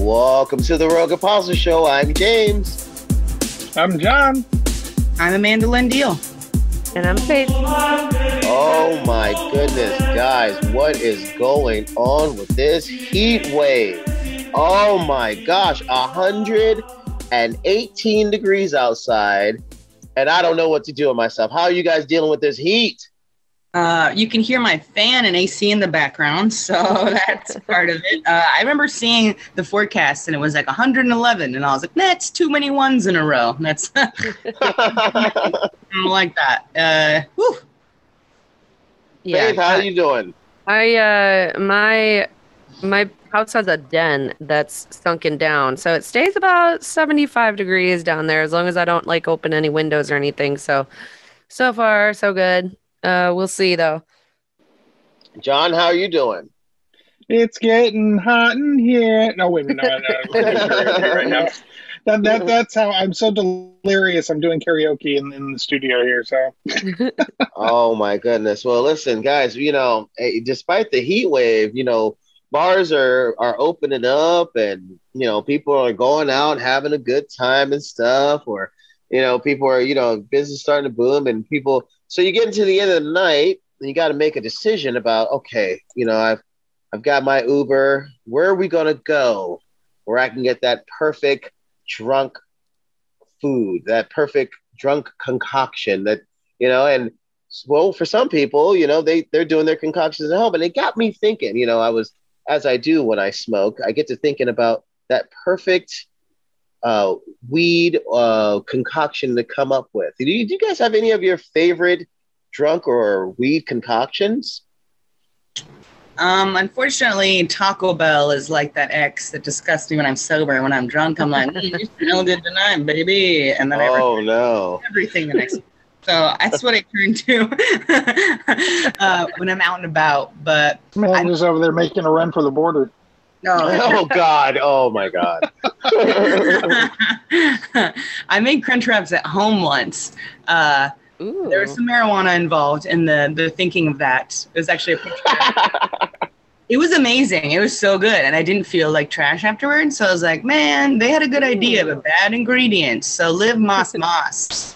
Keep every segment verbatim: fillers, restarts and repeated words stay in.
Welcome to the Rogue Apostle Show. I'm James. I'm John. I'm Amanda Lendeal. And I'm Faith. Oh my goodness, guys, what is going on with this heat wave? Oh my gosh, one hundred eighteen degrees outside, and I don't know what to do with myself. How are you guys dealing with this heat? Uh, you can hear my fan and A C in the background, so that's part of it. Uh, I remember seeing the forecast, and it was like one hundred eleven, and I was like, that's too many ones in a row. That's I don't like that. Uh, whew. Yeah, Faith, how are you doing? I uh, my my house has a den that's sunken down, so it stays about seventy-five degrees down there as long as I don't like open any windows or anything. So, so far, so good. Uh, we'll see though. John, how are you doing? It's getting hot in here. No, wait a minute. No, no, I'm doing karaoke right now. That, that, that's how I'm so delirious. I'm doing karaoke in, in the studio here. So. Oh my goodness. Well, listen, guys. You know, despite the heat wave, you know, bars are are opening up, and you know, people are going out having a good time and stuff, or you know, people are you know, business starting to boom, and people. So you get into the end of the night, and you got to make a decision about, okay, you know, I've I've got my Uber. Where are we gonna go, where I can get that perfect drunk food, that perfect drunk concoction that you know, and well, for some people, you know, they they're doing their concoctions at home, and it got me thinking. You know, I was as I do when I smoke, I get to thinking about that perfect uh, weed uh, concoction to come up with. Do you, do you guys have any of your favorite drunk or weed concoctions? Um, unfortunately, Taco Bell is like that ex that disgusts me when I'm sober. When I'm drunk, I'm like, mm, you smelled it tonight, baby. And then I oh no, everything the next. So that's what I turn to uh, when I'm out and about. But man, I'm just over there making a run for the border. No. Oh God! Oh my God! I made crunch wraps at home once. Uh, there was some marijuana involved in the the thinking of that. It was actually a crunch wrap. It was amazing. It was so good, and I didn't feel like trash afterwards. So I was like, man, they had a good idea, but bad ingredients. So live Moss Moss.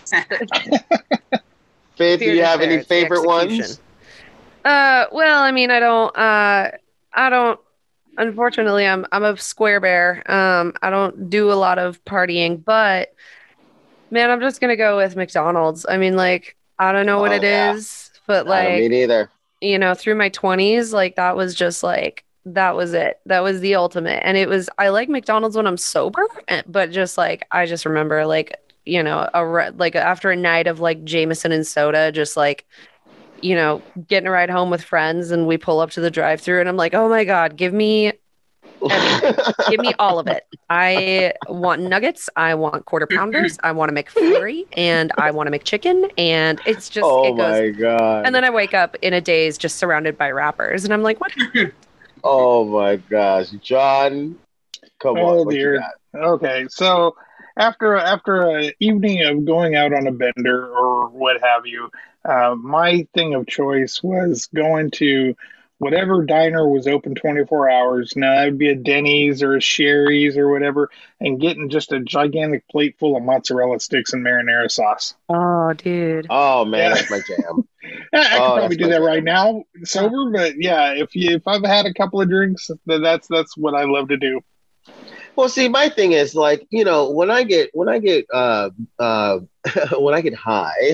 Faith, do you have any favorite ones? Uh, well, I mean, I don't. Uh, I don't. Unfortunately, I'm I'm a square bear. Um, I don't do a lot of partying, but man, I'm just gonna go with McDonald's. I mean, like, I don't know what oh, it yeah. is, but like, me neither. You know, through my twenties, like that was just like that was it. That was the ultimate, and it was. I like McDonald's when I'm sober, but just like I just remember like you know a re- like after a night of like Jameson and soda, just like. You know, getting a ride home with friends, and we pull up to the drive-thru, and I'm like, oh my God, give me everything. Give me all of it. I want nuggets. I want quarter pounders. I want to make McFlurry, and I want to make chicken. And it's just, oh it goes. my God. And then I wake up in a daze just surrounded by wrappers, and I'm like, what? Oh my gosh. John, come oh, on. What dear. you got? Okay, so after after an evening of going out on a bender or what have you, Uh, my thing of choice was going to whatever diner was open twenty-four hours. Now, that would be a Denny's or a Sherry's or whatever, and getting just a gigantic plate full of mozzarella sticks and marinara sauce. Oh, dude. Oh, man, Yeah. that's my jam. I, I Oh, could probably do my that jam. right now, sober, but yeah, if you if I've had a couple of drinks, then that's that's what I love to do. Well, see, my thing is like, you know, when I get when I get uh uh when I get high,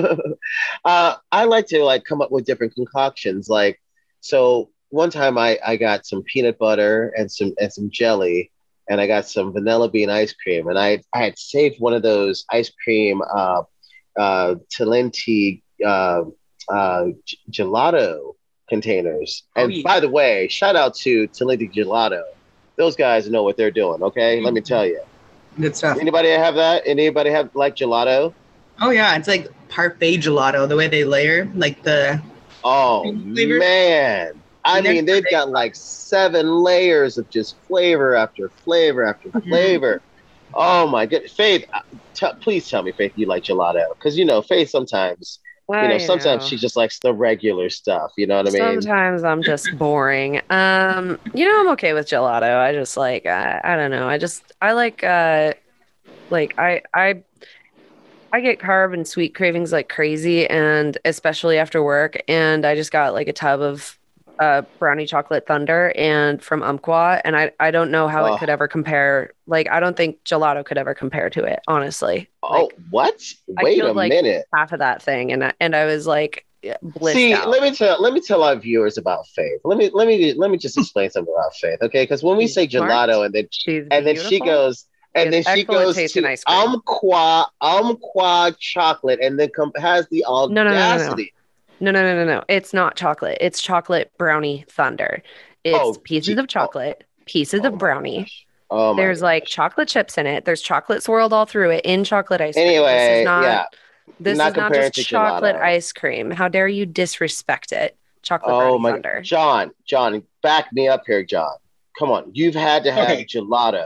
uh, I like to like come up with different concoctions. Like, so one time I I got some peanut butter and some and some jelly, and I got some vanilla bean ice cream, and I I had saved one of those ice cream uh uh Talenti uh uh g- gelato containers. Oh, And yeah. by the way, shout out to Talenti Gelato. Those guys know what they're doing, okay? Let me tell you. Good stuff. Anybody have that? Anybody have like gelato? Oh yeah, it's like parfait gelato. The way they layer, like the Oh flavor. man. I And they're mean, they've perfect. got like seven layers of just flavor after flavor after flavor. Oh my good, Faith, uh, t- please tell me, Faith, you like gelato, because you know, Faith sometimes You know, I sometimes know. she just likes the regular stuff. You know what I mean? Sometimes I'm just boring. Um, you know, I'm okay with gelato. I just like I, I don't know. I just I like uh like I I I get carb and sweet cravings like crazy, and especially after work. And I just got like a tub of uh, brownie chocolate thunder and from Umpqua, and I I don't know how it Oh, could ever compare. Like I don't think gelato could ever compare to it, honestly. oh, Like what? I Wait a killed like minute. half of that thing, and I, and I was like blissed See, out. let me tell let me tell our viewers about Faith. Let me let me let me just explain something about Faith, okay? Because when we She's say smart. gelato, and then She's and then she beautiful. goes She and has then she excellent goes taste in to ice cream. Umpqua Umpqua chocolate, and then com- has the No, no, no, no, no. audacity. No, no, no, no, no. It's not chocolate. It's chocolate brownie thunder. It's Oh, pieces gee, of oh, chocolate, pieces oh of my brownie. gosh. Oh my There's like gosh. chocolate chips in it. There's chocolate swirled all through it in chocolate ice cream. This is Anyway, not yeah, this not is not comparing just to chocolate gelato. ice cream. How dare you disrespect it? Chocolate Oh brownie my, thunder. John, John, back me up here, John. Come on, you've had to have Okay. gelato.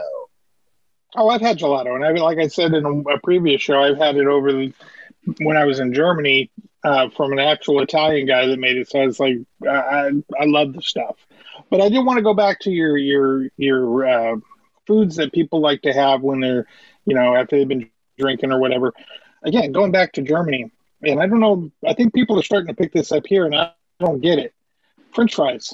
Oh, I've had gelato, and I like I said in a, a previous show, I've had it over the, when I was in Germany uh, from an actual Italian guy that made it. So it's like I I love the stuff, but I do want to go back to your your your uh, foods that people like to have when they're, you know, after they've been drinking or whatever. Again, going back to Germany, and I don't know, I think people are starting to pick this up here, and I don't get it. French fries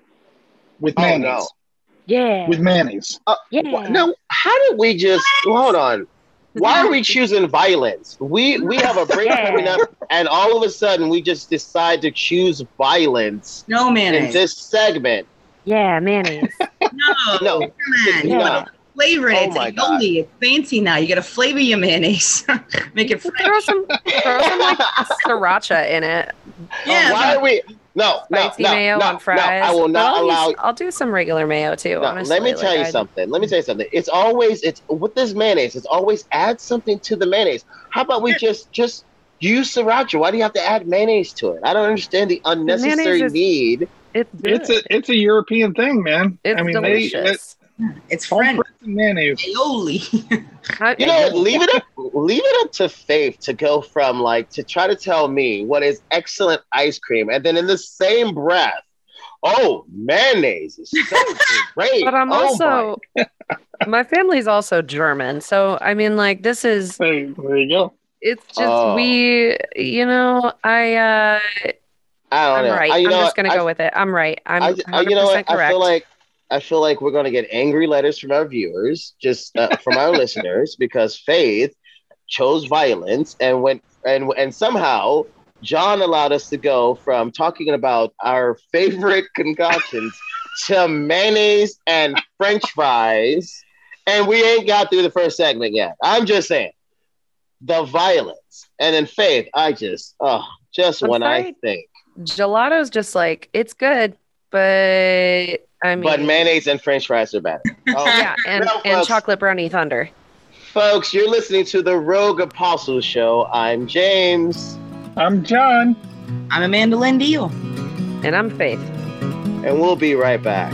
with Oh mayonnaise. no. Yeah. With mayonnaise. Uh, Yeah. No, how did we just hold on? Why are we choosing violence? We we have a break Yeah. coming up, and all of a sudden we just decide to choose violence No in mayonnaise. this segment. Yeah, mayonnaise. No, No, come on. You no. gotta flavor it. Oh It's my aioli. It's fancy now. You gotta flavor your mayonnaise. Make it Throw fresh. some throw some like siracha in it. Yeah, Why but- are we? No, no, Spicy no, mayo no, on fries. no. I will But not I'll allow. use, I'll do some regular mayo too, No, honestly. let me tell Like, you I- something. Let me tell you something. It's always it's with this mayonnaise. It's always add something to the mayonnaise. How about we just just use sriracha? Why do you have to add mayonnaise to it? I don't understand the unnecessary is- need. It's good. It's a it's a European thing, man. It's I mean, delicious. it's they French. and mayonnaise. Aioli. How- You know what? Leave it up. Leave it up to Faith to go from like to try to tell me what is excellent ice cream, and then in the same breath, oh, mayonnaise is so great. But I'm Oh also my. my family's also German, so I mean, like this is There, there you go. it's just Oh. we, you know, I uh, I don't I'm know. right. I, you I'm know just what? gonna I, go with it. I'm right. I'm I, one I, hundred you know percent what? correct. I feel like I feel like we're gonna get angry letters from our viewers, just uh, from our listeners, because Faith chose violence and went and and somehow John allowed us to go from talking about our favorite concoctions to mayonnaise and French fries, and we ain't got through the first segment yet. I'm just saying the violence, and then Faith. I just oh, just I'm when I sorry. think. Gelato's just like it's good, but I mean, But mayonnaise and French fries are better. Oh, yeah, and Well, and folks, chocolate brownie thunder. folks, you're listening to the Rogue Apostle Show. I'm James, I'm John. I'm Amanda Lynn Deal. And I'm Faith. and we'll be right back.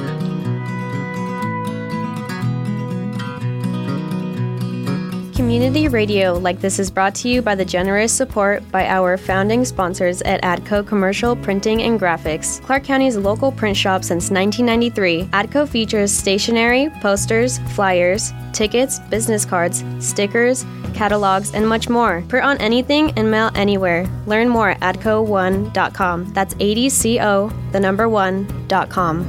Community radio like this is brought to you by the generous support by our founding sponsors at ADCO Commercial Printing and Graphics, Clark County's local print shop since nineteen ninety-three. ADCO features stationery, posters, flyers, tickets, business cards, stickers, catalogs, and much more. Print on anything and mail anywhere. Learn more at adco one dot com. That's A D C O, the number one, dot com.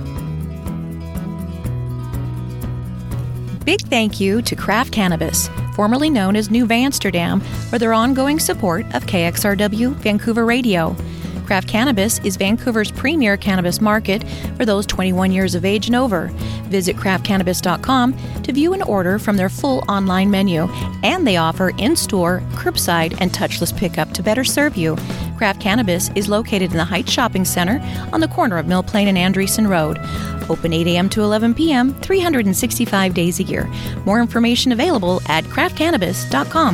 Big thank you to Craft Cannabis, formerly known as New Amsterdam, for their ongoing support of K X R W Vancouver Radio. Craft Cannabis is Vancouver's premier cannabis market for those twenty-one years of age and over. Visit craft cannabis dot com to view and order from their full online menu, and they offer in-store, curbside, and touchless pickup to better serve you. Craft Cannabis is located in the Heights Shopping Center on the corner of Mill Plain and Andreessen Road. Open eight a.m. to eleven p.m., three hundred sixty-five days a year. More information available at craft cannabis dot com.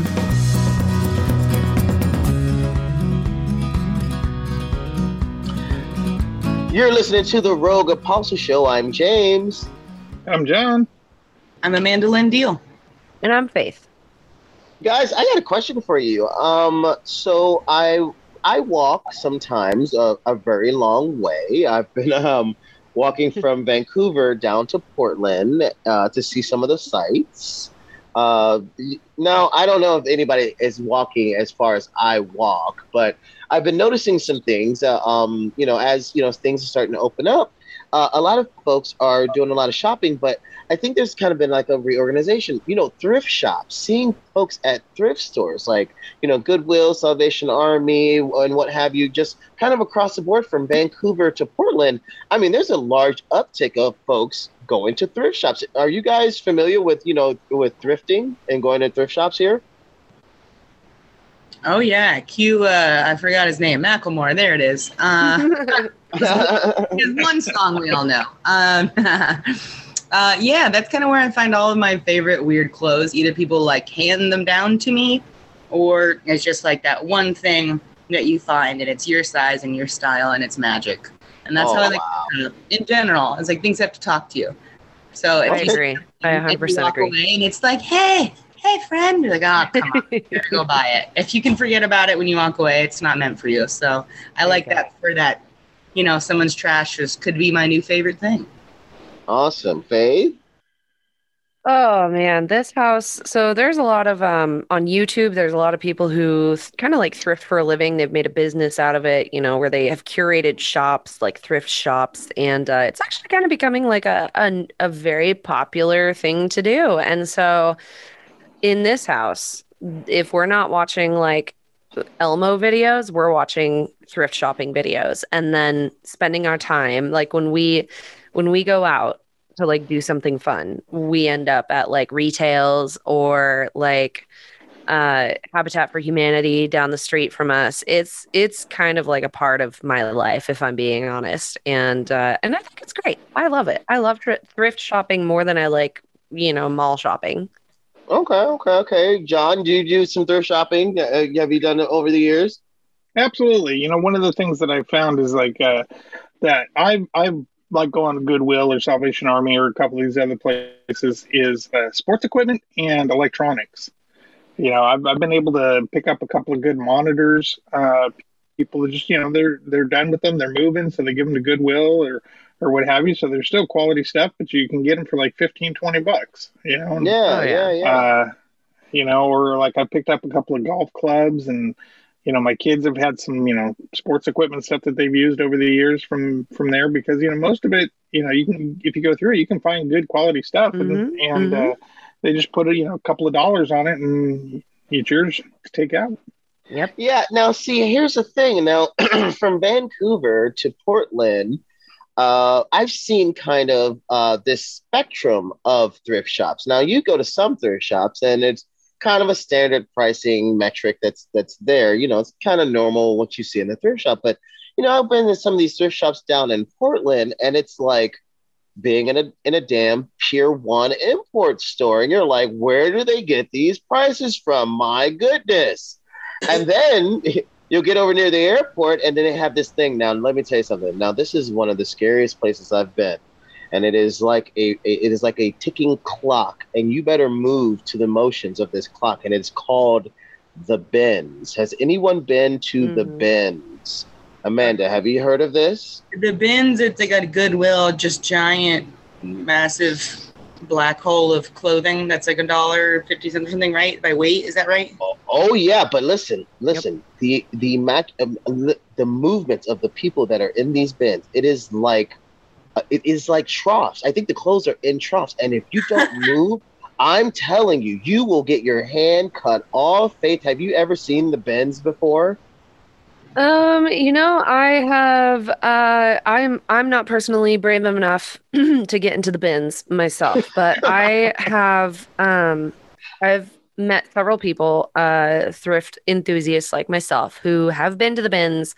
You're listening to the Rogue Apostle Show. I'm James. I'm John. I'm Amanda Lynn Deal. And I'm Faith. Guys, I got a question for you. Um, so I I walk sometimes a, a very long way. I've been um, walking from Vancouver down to Portland uh, to see some of the sights. Uh, now, I don't know if anybody is walking as far as I walk, but I've been noticing some things. Uh, um, you know, as you know, things are starting to open up. Uh, a lot of folks are doing a lot of shopping, but I think there's kind of been like a reorganization. You know, thrift shops, seeing folks at thrift stores like, you know, Goodwill, Salvation Army, and what have you, just kind of across the board from Vancouver to Portland. I mean, there's a large uptick of folks going to thrift shops. Are you guys familiar with, you know, with thrifting and going to thrift shops here? Oh yeah, Q. Uh, I forgot his name. Macklemore. There it is. Uh, his one song we all know. Um, uh, yeah, that's kind of where I find all of my favorite weird clothes. Either people like hand them down to me, or it's just like that one thing that you find and it's your size and your style and it's magic. And that's oh, how I like wow. uh, in general. It's like things have to talk to you. So if I you agree. I one hundred percent agree. Away and it's like, hey. Hey, friend. You're like, oh, come on. You gotta go buy it. If you can forget about it when you walk away, it's not meant for you. So I like that for that, you know, someone's trash is, could be my new favorite thing. Awesome. Faith? Oh man, this house. So there's a lot of um on YouTube, there's a lot of people who kind of like thrift for a living. They've made a business out of it, you know, where they have curated shops, like thrift shops, and uh, it's actually kind of becoming like a, a a very popular thing to do. And so in this house, if we're not watching like Elmo videos, we're watching thrift shopping videos and then spending our time. Like when we when we go out to like do something fun, we end up at like retails or like uh Habitat for Humanity down the street from us. It's it's kind of like a part of my life, if I'm being honest. And uh and I think it's great. I love it. I love thr- thrift shopping more than I like, you know, mall shopping. Okay, okay, okay. John, do you do some thrift shopping? Uh, have you done it over the years? Absolutely. You know, one of the things that I found is like uh, that I I like going to Goodwill or Salvation Army or a couple of these other places is uh, sports equipment and electronics. You know, I've I've been able to pick up a couple of good monitors. Uh, people are just, you know, they're they're done with them, they're moving, so they give them to Goodwill or or what have you. So they're still quality stuff, but you can get them for like fifteen, twenty bucks, you know? And, yeah, yeah, yeah. Uh, you know, or like I picked up a couple of golf clubs and, you know, my kids have had some, you know, sports equipment stuff that they've used over the years from, from there because, you know, most of it, you know, you can, if you go through it, you can find good quality stuff mm-hmm, and, and mm-hmm. uh, they just put a, you know, a couple of dollars on it and it's yours to take out. Yep. Yeah. Now, see, here's the thing. Now, from Vancouver to Portland, Uh, I've seen kind of uh, this spectrum of thrift shops. Now, you go to some thrift shops, and it's kind of a standard pricing metric that's that's there. You know, it's kind of normal what you see in the thrift shop. But you know, I've been to some of these thrift shops down in Portland, and it's like being in a in a damn Pier One import store, and you're like, where do they get these prices from? My goodness! And then you'll get over near the airport, and then they have this thing. Now, let me tell you something. Now, this is one of the scariest places I've been, and it is like a, a it is like a ticking clock, and you better move to the motions of this clock. And it's called the bins. Has anyone been to mm-hmm. the bins? Amanda, have you heard of this? The bins. It's like a Goodwill, just giant, massive black hole of clothing that's like a dollar fifty cents or something, right? By weight, is that right? Oh, oh yeah, but listen, listen. Yep. The the mac um, the movements of the people that are in these bins, it is like uh, it is like troughs. I think the clothes are in troughs, and if you don't move, I'm telling you, you will get your hand cut off. Faith, have you ever seen the bins before? Um, you know, I have, uh, I'm, I'm not personally brave enough to get into the bins myself, but I have, um, I've met several people, uh, thrift enthusiasts like myself who have been to the bins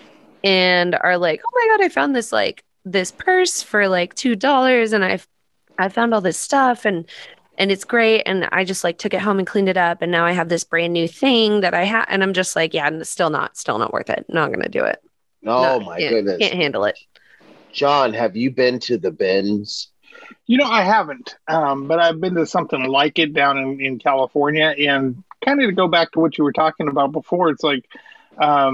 and are like, oh my God, I found this, like this purse for like two dollars and I've, I found all this stuff and And it's great. And I just like took it home and cleaned it up. And now I have this brand new thing that I have. And I'm just like, yeah, still not, still not worth it. Not going to do it. Oh no, my can't, goodness. Can't handle it. John, have you been to the bins? You know, I haven't, um, but I've been to something like it down in, in California. And kind of to go back to what you were talking about before, it's like, um,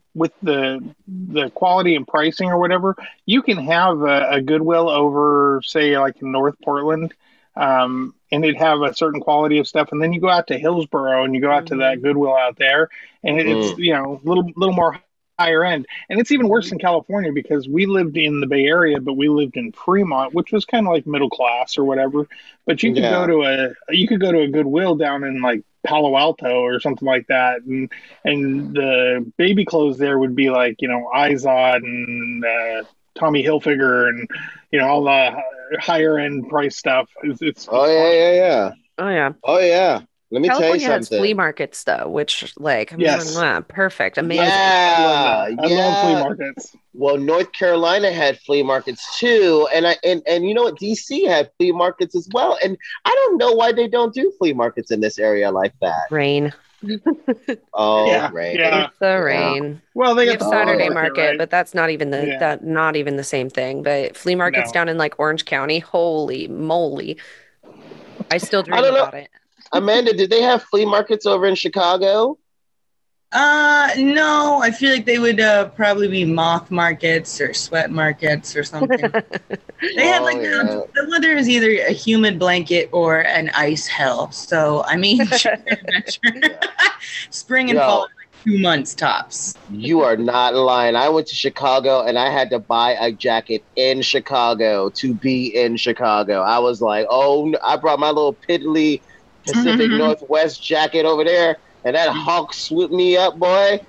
with the the quality and pricing or whatever, you can have a, a Goodwill over, say, like in North Portland, um, and it'd have a certain quality of stuff, and then you go out to Hillsboro and you go out mm-hmm. to that Goodwill out there, and it's mm. you know a little little more higher end, and it's even worse in California because we lived in the Bay Area, but we lived in Fremont, which was kind of like middle class or whatever. But you could yeah. go to a you could go to a Goodwill down in like Palo Alto or something like that, and and the baby clothes there would be like you know Izod and uh, Tommy Hilfiger and you know all the higher end price stuff. It's, it's oh yeah, yeah, yeah. Oh yeah. Oh yeah. Let me California tell you has something. flea markets though, which like yes. mwah, perfect, amazing. Yeah, I yeah. love flea markets. Well, North Carolina had flea markets too, and I and and you know what, D C had flea markets as well. And I don't know why they don't do flea markets in this area like that. Rain. Oh, yeah, rain. Yeah. It's the rain. Yeah. Well, they we get have the Saturday market, market, right? but that's not even the yeah. that not even the same thing. But flea markets No. down in like Orange County, holy moly! I still dream I don't know. about it. Amanda, did they have flea markets over in Chicago? Uh, no, I feel like they would uh, probably be moth markets or sweat markets or something. They had Oh, like yeah. the, the weather is either a humid blanket or an ice hell. So I mean, adventure. Spring and Yo. fall are like two months tops. You are not lying. I went to Chicago and I had to buy a jacket in Chicago to be in Chicago. I was like, oh, no. I brought my little piddly Pacific Mhm. Northwest jacket over there, and that hawk swooped me up, boy.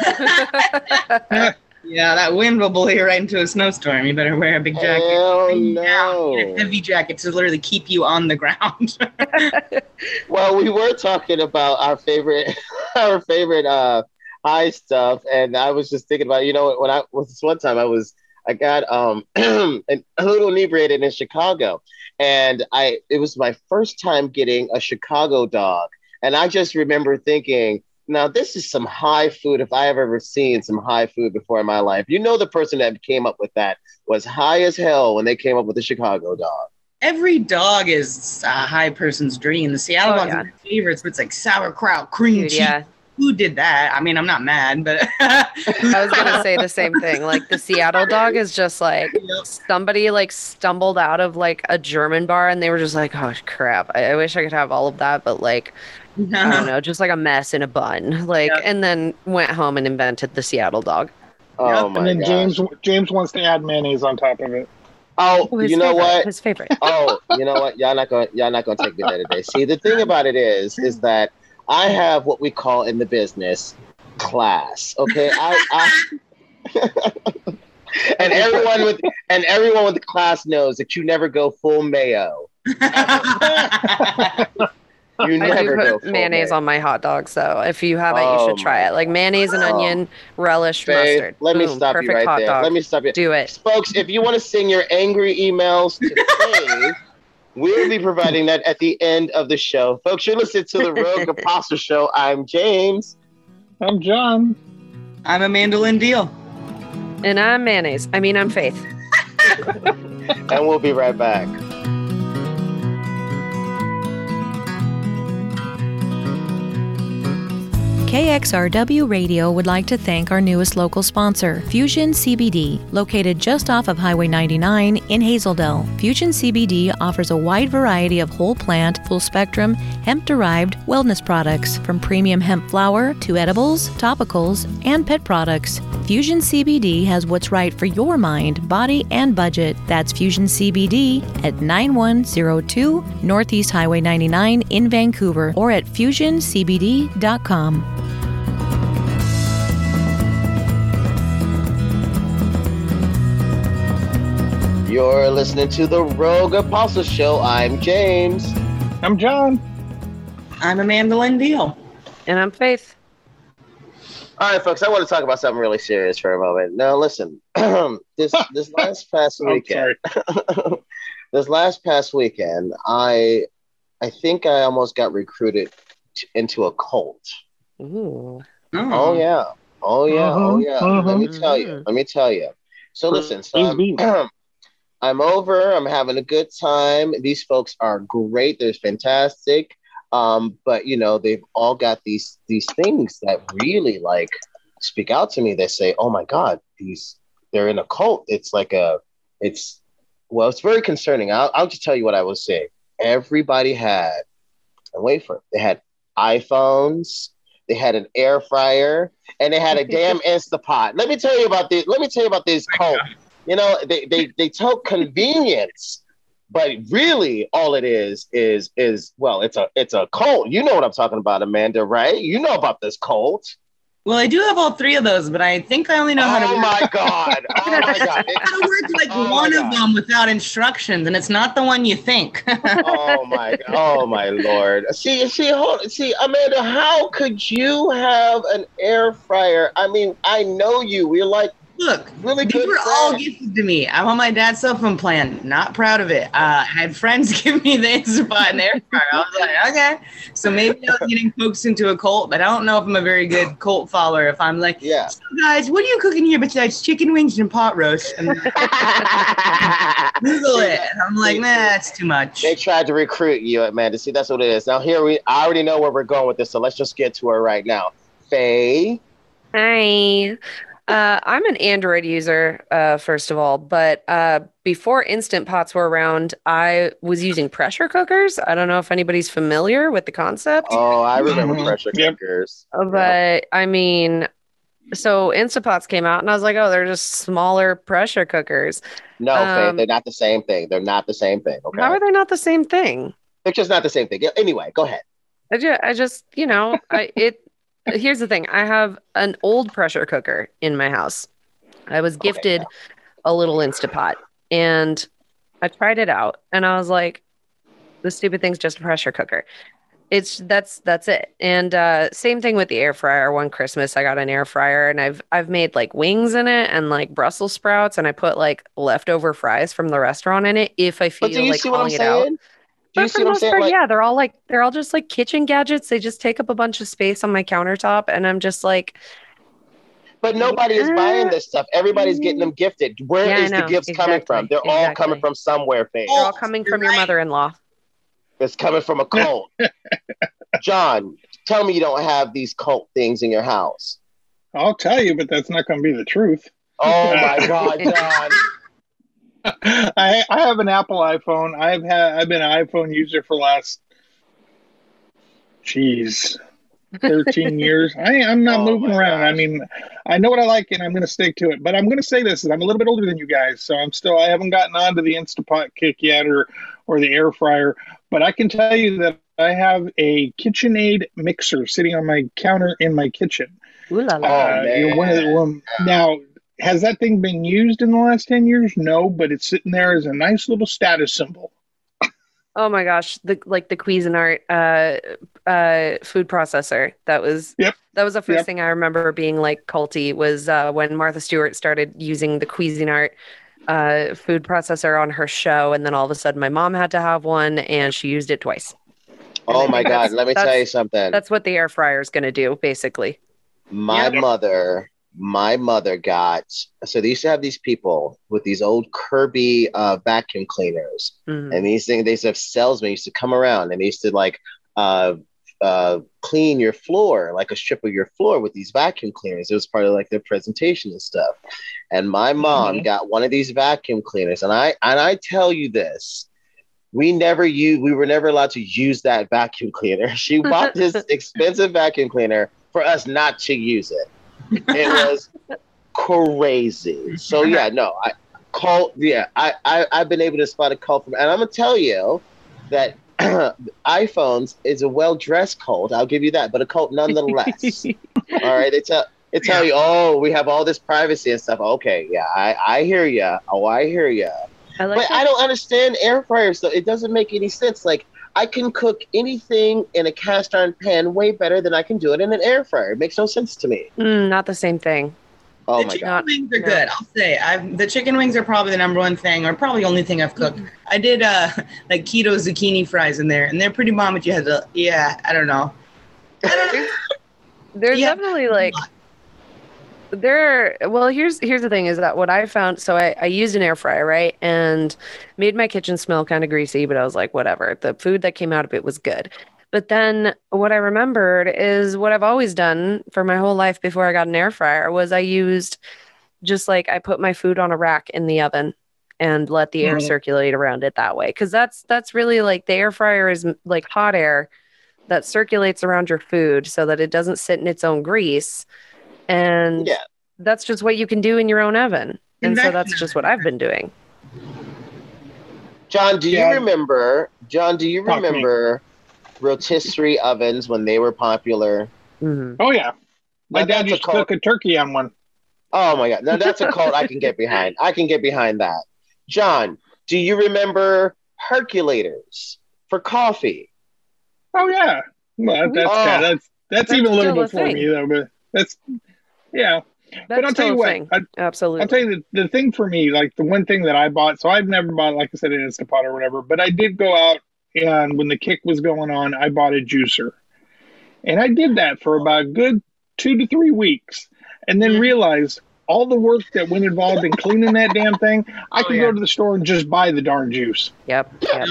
Yeah, that wind will blow you right into a snowstorm. You better wear a big jacket. Hell Yeah, no. you need a heavy jacket to literally keep you on the ground. Well, we were talking about our favorite, our favorite uh, high stuff, and I was just thinking about, you know, when I was this one time, I was, I got um a little inebriated in Chicago, and I it was my first time getting a Chicago dog, and I just remember thinking, now this is some high food if I have ever seen some high food before in my life. You know, the person that came up with that was high as hell when they came up with the Chicago dog. Every dog is a high person's dream. The Seattle Oh, dog's yeah. one of my favorites, but it's like sauerkraut, cream Dude, cheese. yeah. Who did that? I mean, I'm not mad, but I was gonna say the same thing. Like the Seattle dog is just like Yep. somebody like stumbled out of like a German bar and they were just like, oh crap, I, I wish I could have all of that, but like I don't know, just like a mess in a bun. Like Yep. and then went home and invented the Seattle dog. Oh Yep. my And then gosh. James James wants to add mayonnaise on top of it. Oh, His you know favorite, what? His favorite. Oh, you know what? Y'all not gonna y'all not gonna take me there today. See, the thing about it is, is that I have what we call in the business class. Okay, I, I and everyone with and everyone with the class knows that you never go full mayo. You I do never go put full mayonnaise mayo. on my hot dog, so if you haven't, you Oh should try my it. Like mayonnaise and God. onion, relish, Faith, mustard. let me Boom, stop you perfect right hot there. dog. Let me stop you. Do it. Folks, if you want to send your angry emails to Faith, we'll be providing that at the end of the show. Folks, you're listening to the Rogue Apostle Show. I'm James. I'm John. I'm Amanda Lynn Deal. And I'm mayonnaise. I mean, I'm Faith. And we'll be right back. K X R W Radio would like to thank our newest local sponsor, Fusion C B D, located just off of Highway ninety-nine in Hazeldale. Fusion C B D offers a wide variety of whole plant, full spectrum, hemp-derived wellness products, from premium hemp flour to edibles, topicals, and pet products. Fusion C B D has what's right for your mind, body, and budget. That's Fusion C B D at nine one zero two Northeast Highway ninety-nine in Vancouver, or at fusion c b d dot com. You're listening to the Rogue Apostle Show. I'm James. I'm John. I'm Amanda Lynn Deal. And I'm Faith. All right, folks, I want to talk about something really serious for a moment. Now, listen, this this last past I'm weekend, sorry. this last past weekend, I I think I almost got recruited t- into a cult. Ooh. Oh yeah, oh yeah, oh Uh-huh, yeah. uh-huh. Let me tell you. Let me tell you. So listen, so Please be. I'm, I'm over. I'm having a good time. These folks are great. They're fantastic. Um, but you know, they've all got these these things that really like speak out to me. They say, "Oh my God, these they're in a cult." It's like a, it's well, it's very concerning. I'll, I'll just tell you what I was saying. Everybody had, and wait for it. They had iPhones, they had an air fryer, and they had a damn Instapot. Let me tell you about these. Let me tell you about these cults. You know, they they they took convenience. But really, all it is is is well, it's a it's a cult. You know what I'm talking about, Amanda, right? You know about this cult. Well, I do have all three of those, but I think I only know oh how to. Oh my god! Oh my god! How to work like oh one of them without instructions, and it's not the one you think. oh my! Oh my lord! See, see, hold, see, Amanda, how could you have an air fryer? I mean, I know you. We're like. Look, really these good were friends. all gifted to me. I'm on my dad's cell phone plan. Not proud of it. Uh, I had friends give me the Instapot and the air fryer. I was like, okay. So maybe I was getting coaxed into a cult, but I don't know if I'm a very good cult follower. If I'm like, yeah, so guys, what are you cooking here besides chicken wings and pot roast? And Google it. And I'm like, nah, that's too much. They tried to recruit you, Amanda. See, that's what it is. Now here we, I already know where we're going with this, so let's just get to her right now. Faye. Hi. Uh, I'm an Android user, uh, first of all, but uh, before Instant Pots were around, I was using pressure cookers. I don't know if anybody's familiar with the concept. Oh, I remember Mhm. pressure Yep. cookers. Uh, But I mean, so Instant Pots came out, and I was like, oh, they're just smaller pressure cookers. No, Faye, Um, they're not the same thing. They're not the same thing. Okay, How are they not the same thing? they're just not the same thing. Yeah, anyway, go ahead. I just, I just, you know, I it. Here's the thing. I have an old pressure cooker in my house. I was gifted Okay. a little Instapot, and I tried it out, and I was like, "This stupid thing's just a pressure cooker." It's that's that's it. And uh, same thing with the air fryer. One Christmas, I got an air fryer, and I've I've made like wings in it and like Brussels sprouts, and I put like leftover fries from the restaurant in it if I feel But do you like see what I'm calling it out. saying? Do you But see for the what I'm most saying? part, Like, yeah, they're all like they're all just like kitchen gadgets. They just take up a bunch of space on my countertop, and I'm just like, but nobody is buying Uh, this stuff. Everybody's getting them gifted. Where Yeah, I is the know. gifts coming from? Exactly. They're all Exactly. coming from somewhere, Faye. they're all Oh, coming you're from your right. mother-in-law. It's coming from a cult. John, tell me you don't have these cult things in your house. I'll tell you, but that's not going to be the truth. Oh my God, John. I I have an Apple iPhone. I've had I've been an iPhone user for the last, geez, thirteen years. I I'm not Oh, moving my around. I gosh. mean, I know what I like, and I'm going to stick to it. But I'm going to say this: is I'm a little bit older than you guys, so I'm still I haven't gotten onto the Instapot kick yet, or or the air fryer. But I can tell you that I have a KitchenAid mixer sitting on my counter in my kitchen. Ooh la la. Oh, Uh, you know, one of the, man. one, now, has that thing been used in the last ten years? No, but it's sitting there as a nice little status symbol. Oh my gosh, the like the Cuisinart uh uh food processor. That was Yep. that was the first Yep. thing I remember being like culty was uh when Martha Stewart started using the Cuisinart uh food processor on her show, and then all of a sudden my mom had to have one, and she used it twice. And Oh I my think God. that's- Let me tell that's- you something. That's what the air fryer is going to do, basically. My Yep. mother, my mother got, so they used to have these people with these old Kirby uh, vacuum cleaners. Mhm. And these things, these salesmen used to come around and they used to like uh, uh, clean your floor, like a strip of your floor with these vacuum cleaners. It was part of like their presentation and stuff. And my mom Mhm. got one of these vacuum cleaners. And I, and I tell you this, we never used, we were never allowed to use that vacuum cleaner. She bought this expensive vacuum cleaner for us not to use it. It was crazy. So yeah, no, I cult. Yeah, I, I I've been able to spot a cult from, and I'm gonna tell you that iPhones is a well dressed cult. I'll give you that, but a cult nonetheless. All right, they tell they tell you, oh, we have all this privacy and stuff. Okay, yeah, I I hear you. Oh, I hear you. I like But that. I don't understand air fryers though. It doesn't make any sense. Like I can cook anything in a cast iron pan way better than I can do it in an air fryer. It makes no sense to me. Mm, not the same thing. Oh the my chicken God. wings are No. good. I'll say I've the chicken wings are probably the number one thing, or probably the only thing I've cooked. I did uh like keto zucchini fries in there, and they're pretty bomb. But you had to, yeah, I don't know. I don't know. There's Yeah. definitely like there well here's here's the thing is that what I found, so I, I used an air fryer, right, and made my kitchen smell kind of greasy, but I was like, whatever, the food that came out of it was good. But then what I remembered is what I've always done for my whole life before I got an air fryer was I used just like I put my food on a rack in the oven and let the air Mhm. circulate around it that way. Because that's that's really like the air fryer is like hot air that circulates around your food so that it doesn't sit in its own grease. And Yeah. that's just what you can do in your own oven. And so that's just what I've been doing. John, do you Yeah. remember? John, do you Talk to me. remember rotisserie ovens when they were popular? Mhm. Oh yeah, my Now, dad that's a used to cult. cook a turkey on one. Oh my God! Now that's a cult I can get behind. I can get behind that. John, do you remember Herculators for coffee? Oh yeah, well, that's Oh. kind of, that's that's That's even a little still a before thing. me though. But that's yeah. That's but I'll tell still you a what, thing. I, Absolutely. I'll tell you the, the thing for me, like the one thing that I bought. So I've never bought, like I said, an Instapot or whatever. But I did go out and when the kick was going on, I bought a juicer, and I did that for about a good two to three weeks, and then Mhm. realized all the work that went involved in cleaning that damn thing. I Oh, could yeah. go to the store and just buy the darn juice. Yep. Yep.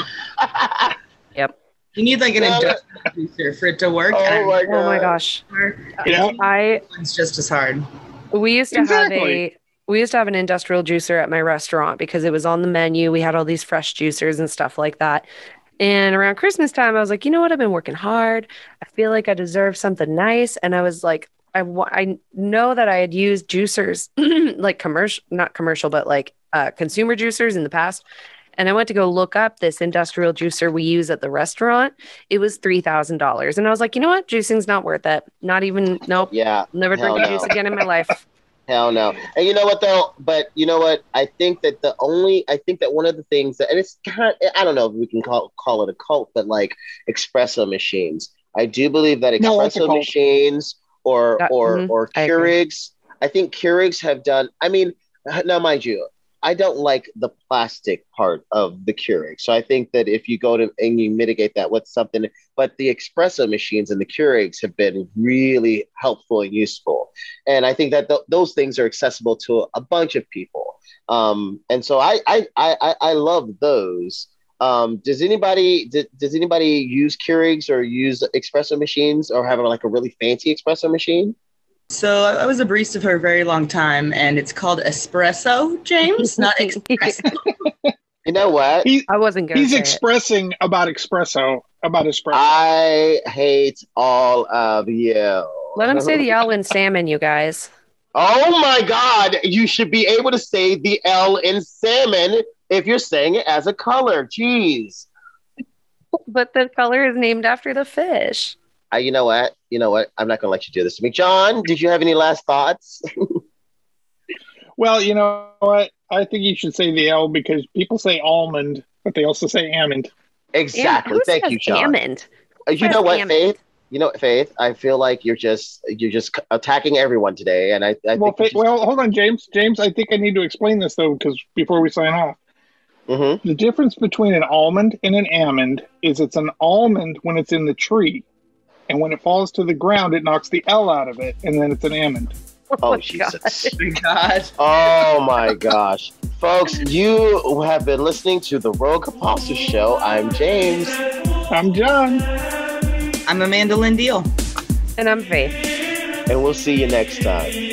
Yep. You need like an No, industrial juicer for it to work. Oh and my God! Oh my gosh. Yeah. I It's just as hard. we used to Exactly. have a we used to have an industrial juicer at my restaurant because it was on the menu. We had all these fresh juicers and stuff like that. And around Christmas time, I was like, you know what? I've been working hard. I feel like I deserve something nice. And I was like, I, wa- I know that I had used juicers, like commercial, not commercial, but like uh, consumer juicers in the past. And I went to go look up this industrial juicer we use at the restaurant. It was three thousand dollars. And I was like, you know what? Juicing's not worth it. Not even, nope. Yeah. Never Hell drinking no. juice again in my life. Hell no. And you know what though? But you know what? I think that the only I think that one of the things that and it's kind of, I don't know if we can call call it a cult, but like espresso machines. I do believe that No, that's a espresso cult. machines or That- or mhm, or I agree. Keurigs. I think Keurigs have done. I mean, now mind you, I don't like the plastic part of the Keurig. So I think that if you go to and you mitigate that with something, but the espresso machines and the Keurigs have been really helpful and useful. And I think that th- those things are accessible to a bunch of people. Um, and so I, I, I, I love those. Um, does anybody d- does anybody use Keurigs or use espresso machines or have like a really fancy espresso machine? So I I was a barista for a very long time, and it's called espresso, James, not espresso. You know what? He, I wasn't going to he's say expressing about espresso, about espresso. I hate all of you. Let him say the L in salmon, you guys. Oh my God! You should be able to say the L in salmon if you're saying it as a color. Jeez. But the color is named after the fish. Uh, you know what? You know what? I'm not going to let you do this to me. John, did you have any last thoughts? Well, you know what? I think you should say the L because people say almond, but they also say almond. Exactly. Who Thank says you, John. Almond? Uh, you says know what, almond? Faith? You know what, Faith? I feel like you're just you're just attacking everyone today, and I, I Well, think. fa- well, hold on, James. James, I think I need to explain this though, because before we sign off, Mm-hmm. the difference between an almond and an almond is it's an almond when it's in the tree, and when it falls to the ground, it knocks the L out of it, and then it's an almond. Oh, my Jesus. Oh my God. Oh my gosh. Folks, you have been listening to the Rogue Apostle Show. I'm James. I'm John. I'm Amanda Lynn Deal. And I'm Faith. And we'll see you next time.